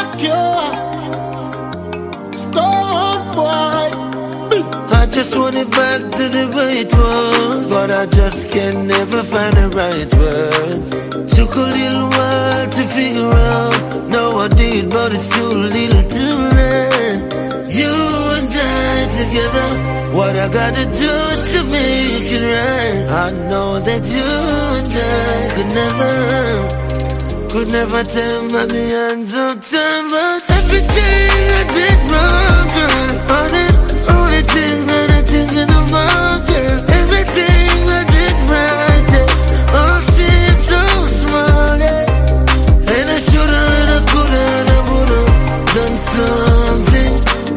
cure. Stone boy. I just want it back to the way it was, but I just can never find the right words. Took a little while to figure out. Know I did, but it's too little too late. You and I together, what I gotta do to make it right. I know that you and I could never turn back the hands of time. But everything I did wrong, girl, all the things that I'm thinking about, girl, everything I did right, yeah, all seems so small, yeah. And I shoulda, and I coulda, and I woulda done something.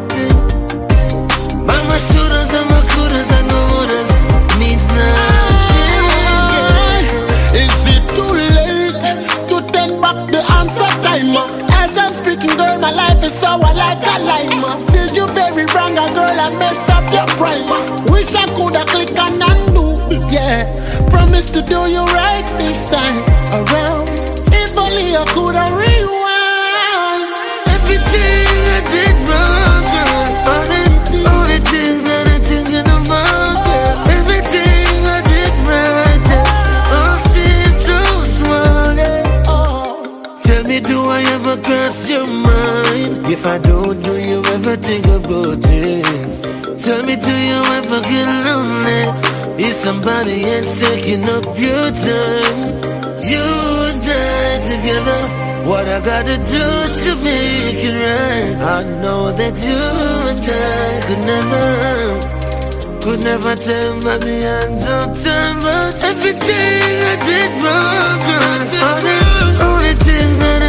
But my shouldas and my couldas and my wouldas means nothing, yeah. Is it too late to turn back the answer timer? As I'm speaking, girl, my life is sour like a lime. Did you very wrong, a girl, I messed up your primer. Wish I coulda click and undo, yeah. Promise to do you right this time around. If only I coulda rewind. Everything I did wrong, girl, all the things that I'm thinking about, girl, everything I did right, yeah, all seems so small, yeah. Tell me, do I ever cross your mind? If I don't, do you ever think about this? Tell me, do you ever get lonely? Is somebody else taking up your time? You and I together, what I gotta do to make it right. I know that you and I could never turn back the hands of time. But everything I did wrong, girl, all the things that